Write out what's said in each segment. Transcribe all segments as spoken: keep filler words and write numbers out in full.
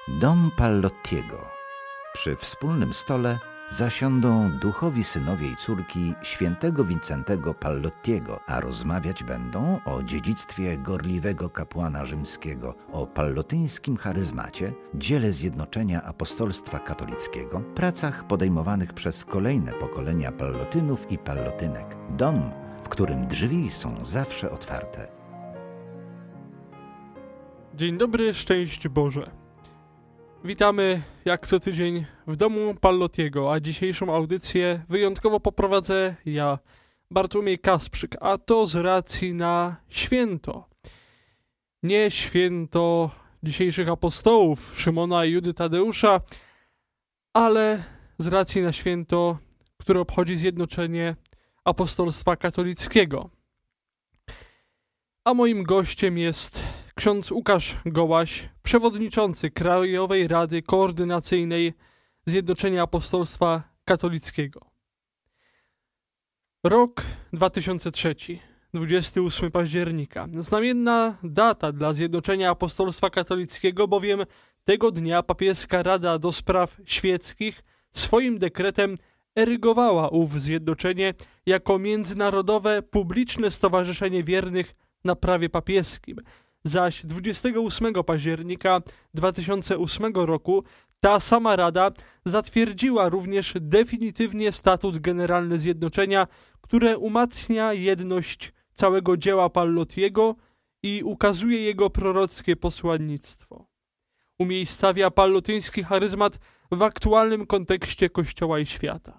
Dom Pallottiego. Przy wspólnym stole zasiądą duchowi synowie i córki świętego Wincentego Pallottiego, a rozmawiać będą o dziedzictwie gorliwego kapłana rzymskiego, o pallotyńskim charyzmacie, dziele zjednoczenia apostolstwa katolickiego, pracach podejmowanych przez kolejne pokolenia pallotynów i pallotynek. Dom, w którym drzwi są zawsze otwarte. Dzień dobry, szczęść Boże. Witamy jak co tydzień w domu Pallottiego, a dzisiejszą audycję wyjątkowo poprowadzę ja, Bartłomiej Kasprzyk, a to z racji na święto. Nie święto dzisiejszych apostołów Szymona i Judy Tadeusza, ale z racji na święto, które obchodzi zjednoczenie apostolstwa katolickiego. A moim gościem jest ksiądz Łukasz Gołaś, przewodniczący Krajowej Rady Koordynacyjnej Zjednoczenia Apostolstwa Katolickiego. Rok dwa tysiące trzeci, dwudziestego ósmego października. Znamienna data dla Zjednoczenia Apostolstwa Katolickiego, bowiem tego dnia papieska Rada do Spraw Świeckich swoim dekretem erygowała ów zjednoczenie jako międzynarodowe publiczne stowarzyszenie wiernych na prawie papieskim. Zaś dwudziestego ósmego października dwa tysiące ósmego roku ta sama Rada zatwierdziła również definitywnie statut generalny zjednoczenia, które umacnia jedność całego dzieła Pallottiego i ukazuje jego prorockie posłannictwo. Umiejscawia pallotyński charyzmat w aktualnym kontekście Kościoła i świata.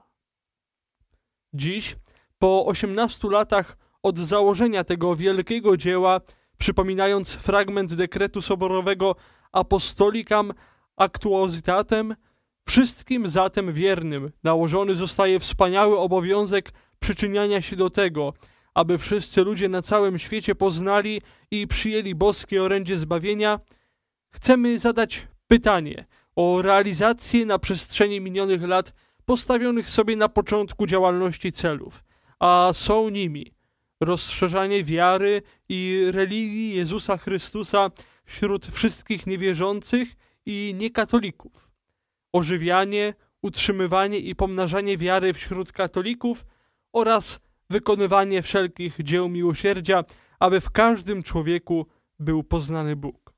Dziś, po osiemnastu latach od założenia tego wielkiego dzieła, przypominając fragment dekretu soborowego Apostolicam Actuositatem, wszystkim zatem wiernym nałożony zostaje wspaniały obowiązek przyczyniania się do tego, aby wszyscy ludzie na całym świecie poznali i przyjęli boskie orędzie zbawienia. Chcemy zadać pytanie o realizację na przestrzeni minionych lat postawionych sobie na początku działalności celów, a są nimi rozszerzanie wiary i religii Jezusa Chrystusa wśród wszystkich niewierzących i niekatolików, ożywianie, utrzymywanie i pomnażanie wiary wśród katolików oraz wykonywanie wszelkich dzieł miłosierdzia, aby w każdym człowieku był poznany Bóg.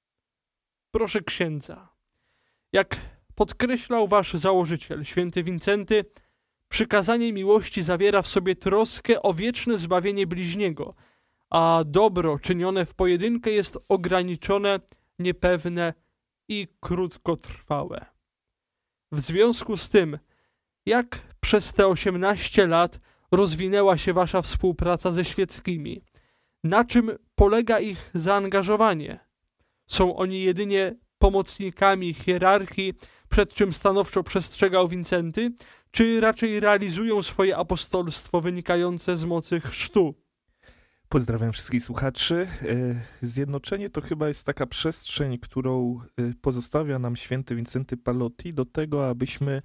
Proszę księdza, jak podkreślał wasz założyciel, święty Wincenty, przykazanie miłości zawiera w sobie troskę o wieczne zbawienie bliźniego, a dobro czynione w pojedynkę jest ograniczone, niepewne i krótkotrwałe. W związku z tym, jak przez te osiemnaście lat rozwinęła się wasza współpraca ze świeckimi? Na czym polega ich zaangażowanie? Są oni jedynie pomocnikami hierarchii, przed czym stanowczo przestrzegał Wincenty, czy raczej realizują swoje apostolstwo wynikające z mocy chrztu? Pozdrawiam wszystkich słuchaczy. Zjednoczenie to chyba jest taka przestrzeń, którą pozostawia nam święty Wincenty Pallotti do tego, abyśmy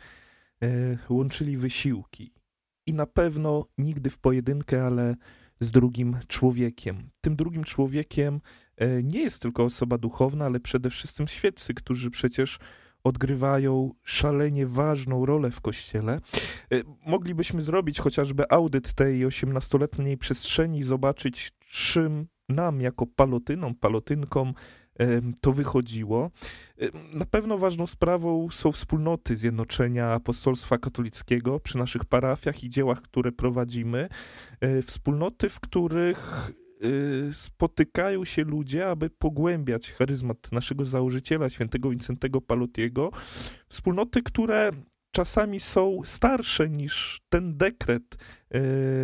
łączyli wysiłki. I na pewno nigdy w pojedynkę, ale z drugim człowiekiem. Tym drugim człowiekiem nie jest tylko osoba duchowna, ale przede wszystkim świeccy, którzy przecież odgrywają szalenie ważną rolę w Kościele. Moglibyśmy zrobić chociażby audyt tej osiemnastoletniej przestrzeni i zobaczyć, czym nam jako pallotynom, pallotynkom to wychodziło. Na pewno ważną sprawą są wspólnoty Zjednoczenia Apostolstwa Katolickiego przy naszych parafiach i dziełach, które prowadzimy. Wspólnoty, w których spotykają się ludzie, aby pogłębiać charyzmat naszego założyciela, świętego Wincentego Pallottiego. Wspólnoty, które czasami są starsze niż ten dekret, yy,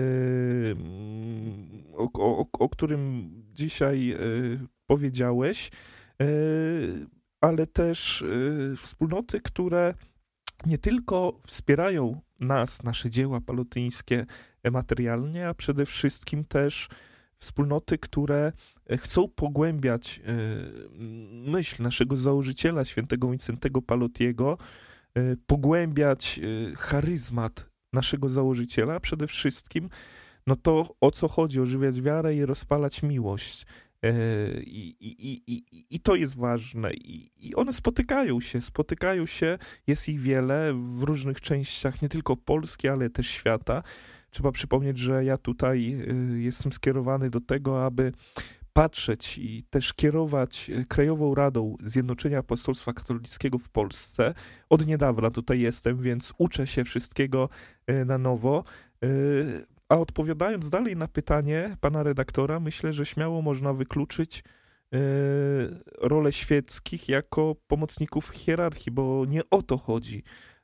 o, o, o którym dzisiaj yy, powiedziałeś, yy, ale też yy, wspólnoty, które nie tylko wspierają nas, nasze dzieła pallotyńskie materialnie, a przede wszystkim też wspólnoty, które chcą pogłębiać myśl naszego założyciela, świętego Wincentego Pallottiego, pogłębiać charyzmat naszego założyciela, przede wszystkim no to o co chodzi? Ożywiać wiarę i rozpalać miłość. I, i, i, i to jest ważne. I, I one spotykają się, spotykają się, jest ich wiele w różnych częściach, nie tylko Polski, ale też świata. Trzeba przypomnieć, że ja tutaj jestem skierowany do tego, aby patrzeć i też kierować Krajową Radą Zjednoczenia Apostolstwa Katolickiego w Polsce. Od niedawna tutaj jestem, więc uczę się wszystkiego na nowo. A odpowiadając dalej na pytanie pana redaktora, myślę, że śmiało można wykluczyć rolę świeckich jako pomocników hierarchii, bo nie o to chodzi.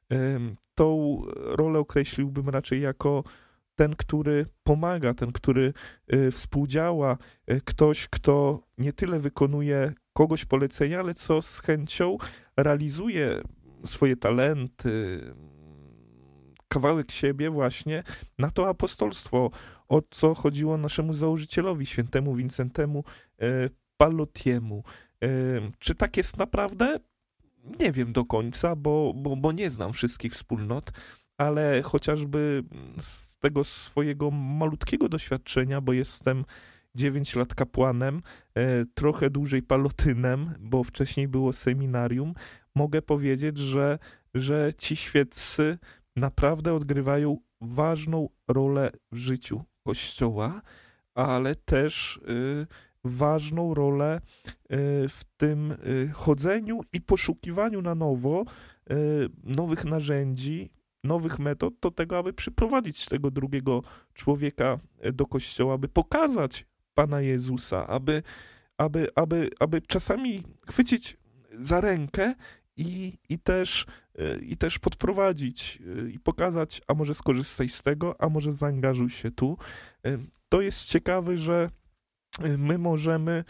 Tą rolę określiłbym raczej jako ten, który pomaga, ten, który współdziała, ktoś, kto nie tyle wykonuje kogoś polecenia, ale co z chęcią realizuje swoje talenty, kawałek siebie właśnie na to apostolstwo, o co chodziło naszemu założycielowi, świętemu Wincentemu Pallottiemu. Czy tak jest naprawdę? Nie wiem do końca, bo, bo, bo nie znam wszystkich wspólnot, ale chociażby z tego swojego malutkiego doświadczenia, bo jestem dziewięć lat kapłanem, trochę dłużej pallotynem, bo wcześniej było seminarium, mogę powiedzieć, że, że ci świeccy naprawdę odgrywają ważną rolę w życiu Kościoła, ale też y, ważną rolę y, w tym y, chodzeniu i poszukiwaniu na nowo y, nowych narzędzi, nowych metod do tego, aby przyprowadzić tego drugiego człowieka do Kościoła, aby pokazać Pana Jezusa, aby, aby, aby, aby czasami chwycić za rękę i, i, też, i też podprowadzić i pokazać, a może skorzystaj z tego, a może zaangażuj się tu. To jest ciekawe, że my możemy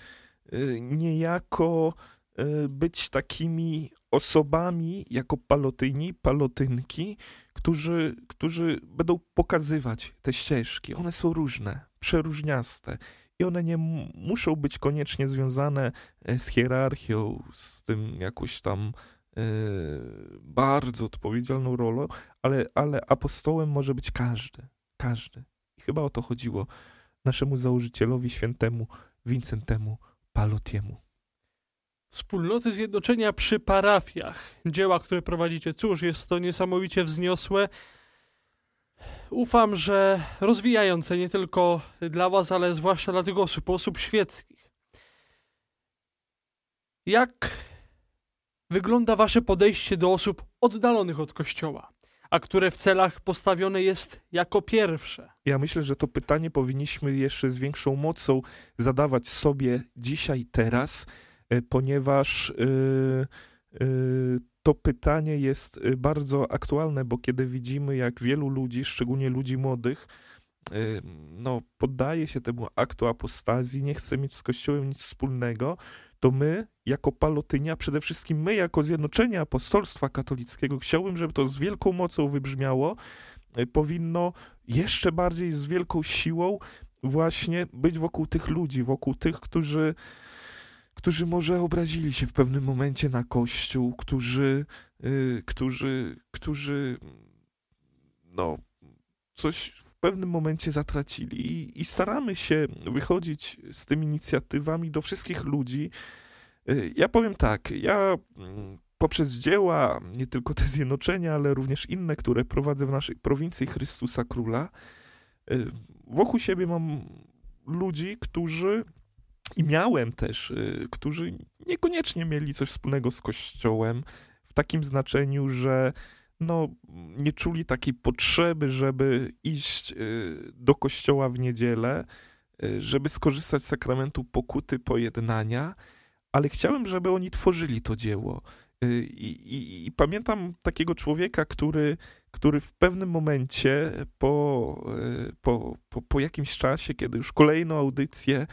niejako być takimi osobami, jako palotyni, palotynki, którzy, którzy będą pokazywać te ścieżki. One są różne, przeróżniaste i one nie m- muszą być koniecznie związane z hierarchią, z tym jakąś tam yy, bardzo odpowiedzialną rolą, ale, ale apostołem może być każdy, każdy. I chyba o to chodziło naszemu założycielowi, świętemu Wincentemu Pallottiemu. Wspólnoty zjednoczenia przy parafiach. Dzieła, które prowadzicie. Cóż, jest to niesamowicie wzniosłe. Ufam, że rozwijające nie tylko dla was, ale zwłaszcza dla tych osób, osób świeckich. Jak wygląda wasze podejście do osób oddalonych od Kościoła, a które w celach postawione jest jako pierwsze? Ja myślę, że to pytanie powinniśmy jeszcze z większą mocą zadawać sobie dzisiaj, teraz, ponieważ yy, yy, to pytanie jest bardzo aktualne, bo kiedy widzimy, jak wielu ludzi, szczególnie ludzi młodych, yy, no, poddaje się temu aktu apostazji, nie chce mieć z Kościołem nic wspólnego, to my, jako Pallotynia, przede wszystkim my, jako Zjednoczenie Apostolstwa Katolickiego, chciałbym, żeby to z wielką mocą wybrzmiało, yy, powinno jeszcze bardziej z wielką siłą właśnie być wokół tych ludzi, wokół tych, którzy którzy może obrazili się w pewnym momencie na Kościół, którzy, yy, którzy, którzy no, coś w pewnym momencie zatracili. I, i staramy się wychodzić z tymi inicjatywami do wszystkich ludzi. Yy, ja powiem tak, ja yy, poprzez dzieła, nie tylko te zjednoczenia, ale również inne, które prowadzę w naszej prowincji Chrystusa Króla, yy, wokół siebie mam ludzi, którzy I miałem też, y, którzy niekoniecznie mieli coś wspólnego z Kościołem, w takim znaczeniu, że no, nie czuli takiej potrzeby, żeby iść y, do Kościoła w niedzielę, y, żeby skorzystać z sakramentu pokuty, pojednania, ale chciałem, żeby oni tworzyli to dzieło. Y, i, i pamiętam takiego człowieka, który, który w pewnym momencie, po, y, po, po, po jakimś czasie, kiedy już kolejną audycję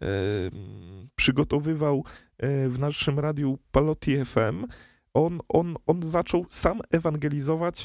przygotowywał w naszym radiu Pallotti F M, on, on, on zaczął sam ewangelizować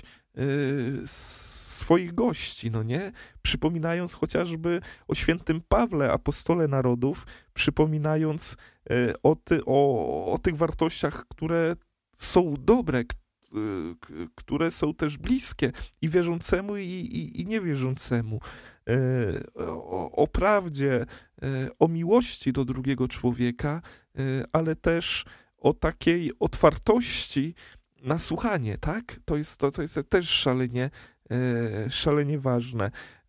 swoich gości, no nie? Przypominając chociażby o świętym Pawle, apostole narodów, przypominając o, ty, o, o tych wartościach, które są dobre, które są też bliskie i wierzącemu, i, i, i niewierzącemu. O, o prawdzie, o miłości do drugiego człowieka, ale też o takiej otwartości na słuchanie, tak? To jest, to, to jest też szalenie, szalenie ważne.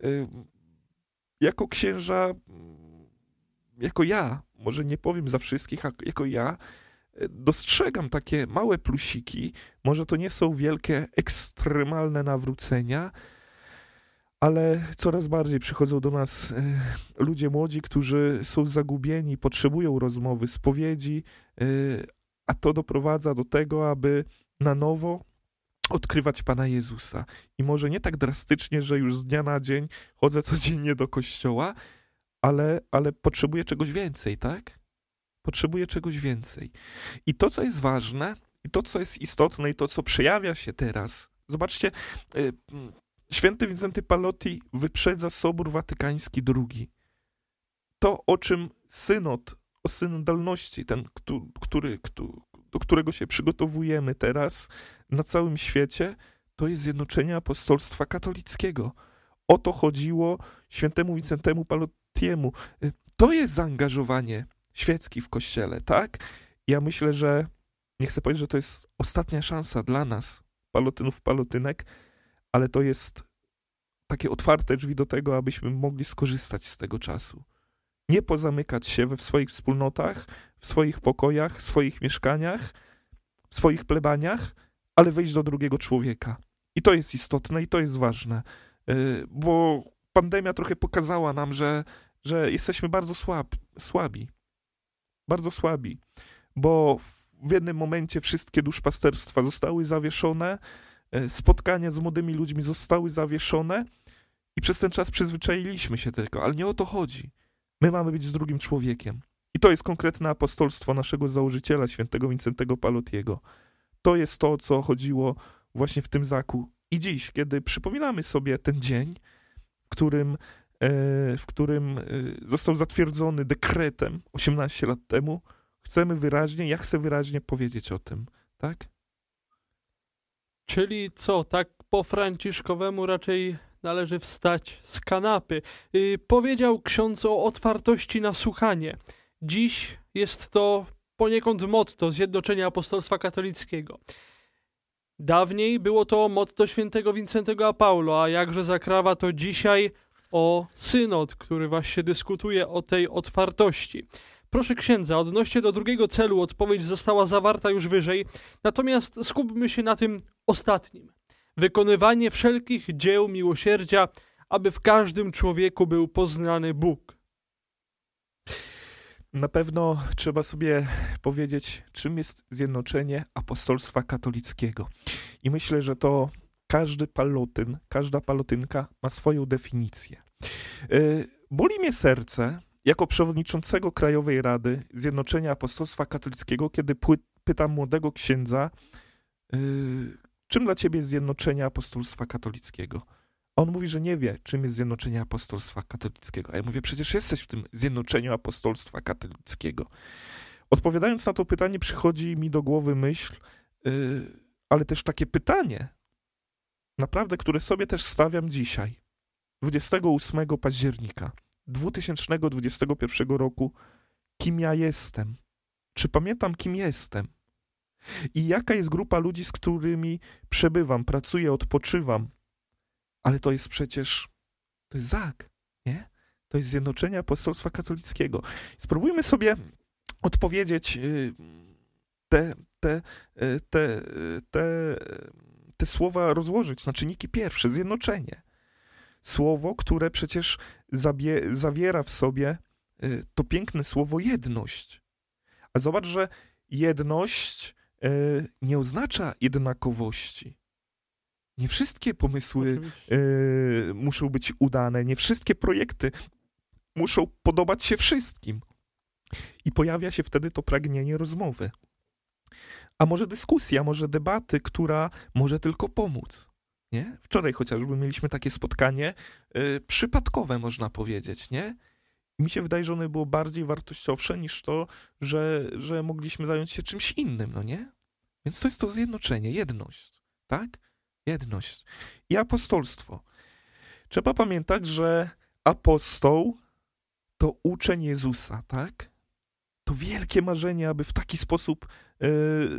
Jako księża, jako ja, może nie powiem za wszystkich, a jako ja, dostrzegam takie małe plusiki, może to nie są wielkie, ekstremalne nawrócenia, ale coraz bardziej przychodzą do nas ludzie młodzi, którzy są zagubieni, potrzebują rozmowy, spowiedzi, a to doprowadza do tego, aby na nowo odkrywać Pana Jezusa. I może nie tak drastycznie, że już z dnia na dzień chodzę codziennie do kościoła, ale, ale potrzebuję czegoś więcej, tak? Potrzebuję czegoś więcej. I to, co jest ważne, i to, co jest istotne, i to, co przejawia się teraz, zobaczcie, święty Wincenty Pallotti wyprzedza Sobór Watykański drugi. To, o czym synod, o synodalności, ten, który, który, do którego się przygotowujemy teraz na całym świecie, to jest zjednoczenie apostolstwa katolickiego. O to chodziło świętemu Wincentemu Pallottiemu. To jest zaangażowanie świecki w Kościele, tak? Ja myślę, że nie chcę powiedzieć, że to jest ostatnia szansa dla nas, Pallotynów, Pallotynek, ale to jest takie otwarte drzwi do tego, abyśmy mogli skorzystać z tego czasu. Nie pozamykać się we swoich wspólnotach, w swoich pokojach, w swoich mieszkaniach, w swoich plebaniach, ale wejść do drugiego człowieka. I to jest istotne i to jest ważne, bo pandemia trochę pokazała nam, że, że jesteśmy bardzo słab, słabi. Bardzo słabi, bo w jednym momencie wszystkie duszpasterstwa zostały zawieszone, spotkania z młodymi ludźmi zostały zawieszone i przez ten czas przyzwyczailiśmy się tego, ale nie o to chodzi. My mamy być z drugim człowiekiem. I to jest konkretne apostolstwo naszego założyciela, świętego Wincentego Pallottiego. To jest to, o co chodziło właśnie w tym zaku. I dziś, kiedy przypominamy sobie ten dzień, w którym, w którym został zatwierdzony dekretem osiemnaście lat temu, chcemy wyraźnie, ja chcę wyraźnie powiedzieć o tym, tak? Czyli co, tak po franciszkowemu raczej należy wstać z kanapy. Yy, powiedział ksiądz o otwartości na słuchanie. Dziś jest to poniekąd motto Zjednoczenia Apostolstwa Katolickiego. Dawniej było to motto świętego Wincentego a Paulo, a jakże zakrawa to dzisiaj o synod, który właśnie dyskutuje o tej otwartości. Proszę księdza, odnośnie do drugiego celu odpowiedź została zawarta już wyżej, natomiast skupmy się na tym ostatnim. Wykonywanie wszelkich dzieł miłosierdzia, aby w każdym człowieku był poznany Bóg. Na pewno trzeba sobie powiedzieć, czym jest zjednoczenie apostolstwa katolickiego. I myślę, że to każdy pallotyn, każda pallotynka ma swoją definicję. Yy, boli mnie serce, jako przewodniczącego Krajowej Rady Zjednoczenia Apostolstwa Katolickiego, kiedy pły- pytam młodego księdza, yy, czym dla ciebie jest zjednoczenie apostolstwa katolickiego? On mówi, że nie wie, czym jest zjednoczenie apostolstwa katolickiego. A ja mówię, przecież jesteś w tym zjednoczeniu apostolstwa katolickiego. Odpowiadając na to pytanie, przychodzi mi do głowy myśl, yy, ale też takie pytanie, naprawdę, które sobie też stawiam dzisiaj, dwudziestego ósmego października dwa tysiące dwudziestego pierwszego roku, kim ja jestem? Czy pamiętam, kim jestem? I jaka jest grupa ludzi, z którymi przebywam, pracuję, odpoczywam? Ale to jest przecież, to jest zak, nie? To jest zjednoczenie apostolstwa katolickiego. Spróbujmy sobie odpowiedzieć te, te, te, te, te słowa rozłożyć na czynniki pierwsze, zjednoczenie. Słowo, które przecież zabie, zawiera w sobie to piękne słowo jedność. A zobacz, że jedność nie oznacza jednakowości. Nie wszystkie pomysły y, muszą być udane, nie wszystkie projekty muszą podobać się wszystkim. I pojawia się wtedy to pragnienie rozmowy. A może dyskusja, może debaty, która może tylko pomóc. Nie? Wczoraj chociażby mieliśmy takie spotkanie y, przypadkowe, można powiedzieć, nie? I mi się wydaje, że ono było bardziej wartościowsze niż to, że, że mogliśmy zająć się czymś innym, no nie? Więc to jest to zjednoczenie, jedność, tak? Jedność. I apostolstwo. Trzeba pamiętać, że apostoł to uczeń Jezusa, tak? To wielkie marzenie, aby w taki sposób e,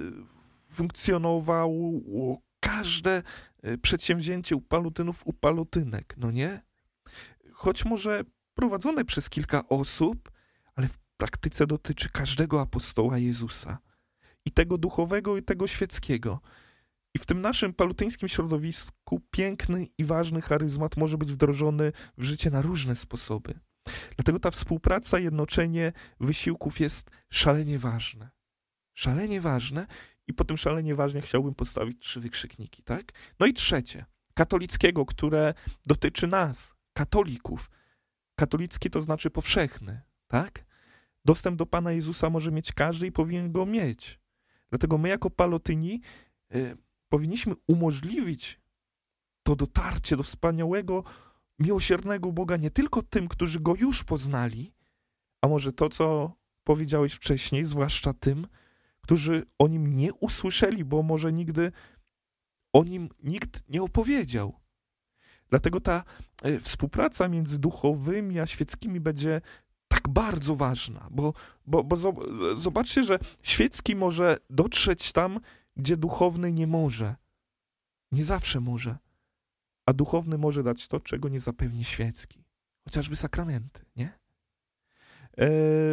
funkcjonowało każde przedsięwzięcie u palutynów, u palutynek, no nie? Choć może prowadzone przez kilka osób, ale w praktyce dotyczy każdego apostoła Jezusa. I tego duchowego, i tego świeckiego. I w tym naszym palutyńskim środowisku piękny i ważny charyzmat może być wdrożony w życie na różne sposoby. Dlatego ta współpraca, jednoczenie wysiłków jest szalenie ważne. Szalenie ważne i po tym szalenie ważnie chciałbym postawić trzy wykrzykniki, tak? No i trzecie, katolickiego, które dotyczy nas, katolików. Katolicki to znaczy powszechny, tak? Dostęp do Pana Jezusa może mieć każdy i powinien go mieć. Dlatego my jako palotyni y, powinniśmy umożliwić to dotarcie do wspaniałego, miłosiernego Boga nie tylko tym, którzy Go już poznali, a może to, co powiedziałeś wcześniej, zwłaszcza tym, którzy o Nim nie usłyszeli, bo może nigdy o Nim nikt nie opowiedział. Dlatego ta y, współpraca między duchowymi a świeckimi będzie tak bardzo ważna, bo, bo, bo zobaczcie, że świecki może dotrzeć tam, gdzie duchowny nie może. Nie zawsze może. A duchowny może dać to, czego nie zapewni świecki. Chociażby sakramenty, nie? E,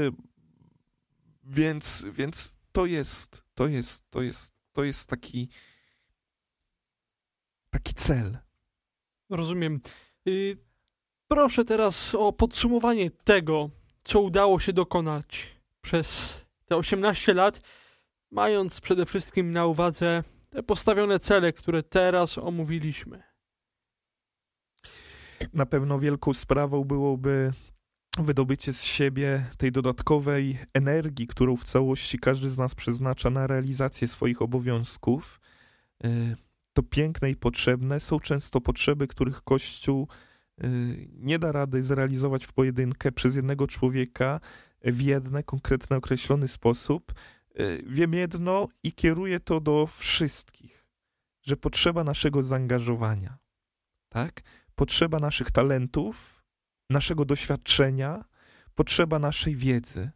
więc, więc to jest, to jest, to jest, to jest taki, taki cel. Rozumiem. Y, proszę teraz o podsumowanie tego, co udało się dokonać przez te osiemnaście lat, mając przede wszystkim na uwadze te postawione cele, które teraz omówiliśmy. Na pewno wielką sprawą byłoby wydobycie z siebie tej dodatkowej energii, którą w całości każdy z nas przeznacza na realizację swoich obowiązków. To piękne i potrzebne. Są często potrzeby, których Kościół nie da rady zrealizować w pojedynkę przez jednego człowieka w jeden konkretny, określony sposób. Wiem jedno i kieruję to do wszystkich, że potrzeba naszego zaangażowania, tak? Potrzeba naszych talentów, naszego doświadczenia, potrzeba naszej wiedzy.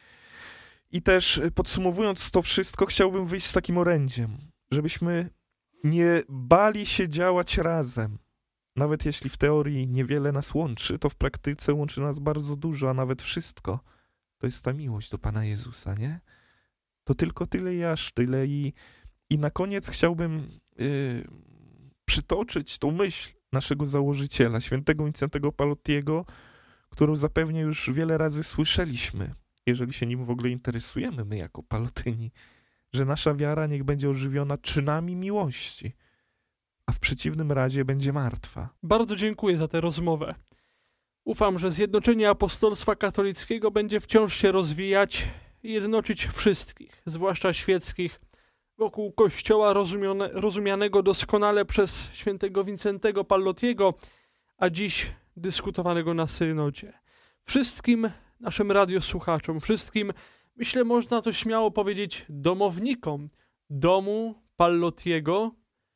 I też podsumowując to wszystko, chciałbym wyjść z takim orędziem, żebyśmy nie bali się działać razem. Nawet jeśli w teorii niewiele nas łączy, to w praktyce łączy nas bardzo dużo, a nawet wszystko. To jest ta miłość do Pana Jezusa, nie? To tylko tyle i aż tyle. I, i na koniec chciałbym yy, przytoczyć tą myśl naszego założyciela, świętego Wincentego Palottiego, którą zapewne już wiele razy słyszeliśmy, jeżeli się nim w ogóle interesujemy, my jako palotyni, że nasza wiara niech będzie ożywiona czynami miłości, a w przeciwnym razie będzie martwa. Bardzo dziękuję za tę rozmowę. Ufam, że zjednoczenie apostolstwa katolickiego będzie wciąż się rozwijać i jednoczyć wszystkich, zwłaszcza świeckich, wokół Kościoła rozumione, rozumianego doskonale przez świętego Wincentego Palottiego, a dziś dyskutowanego na synodzie. Wszystkim naszym radiosłuchaczom, wszystkim, myślę, można to śmiało powiedzieć, domownikom domu Palottiego,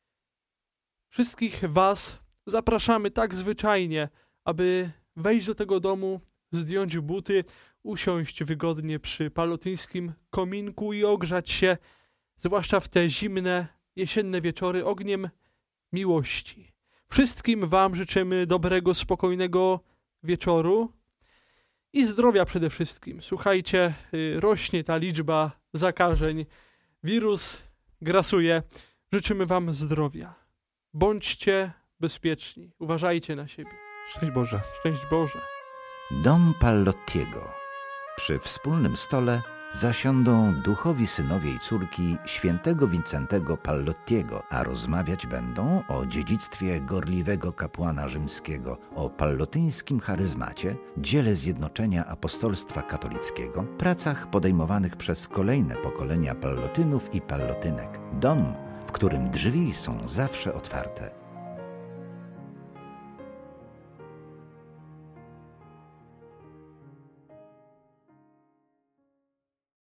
wszystkich was zapraszamy tak zwyczajnie, aby wejść do tego domu, zdjąć buty, usiąść wygodnie przy palotyńskim kominku i ogrzać się, zwłaszcza w te zimne, jesienne wieczory, ogniem miłości. Wszystkim wam życzymy dobrego, spokojnego wieczoru i zdrowia przede wszystkim. Słuchajcie, rośnie ta liczba zakażeń, wirus grasuje. Życzymy wam zdrowia. Bądźcie bezpieczni, uważajcie na siebie. Szczęść Boże. Szczęść Boże. Dom Palottiego. Przy wspólnym stole zasiądą duchowi synowie i córki świętego Wincentego Palottiego, a rozmawiać będą o dziedzictwie gorliwego kapłana rzymskiego, o pallotyńskim charyzmacie, dziele zjednoczenia apostolstwa katolickiego, pracach podejmowanych przez kolejne pokolenia pallotynów i pallotynek. Dom, w którym drzwi są zawsze otwarte.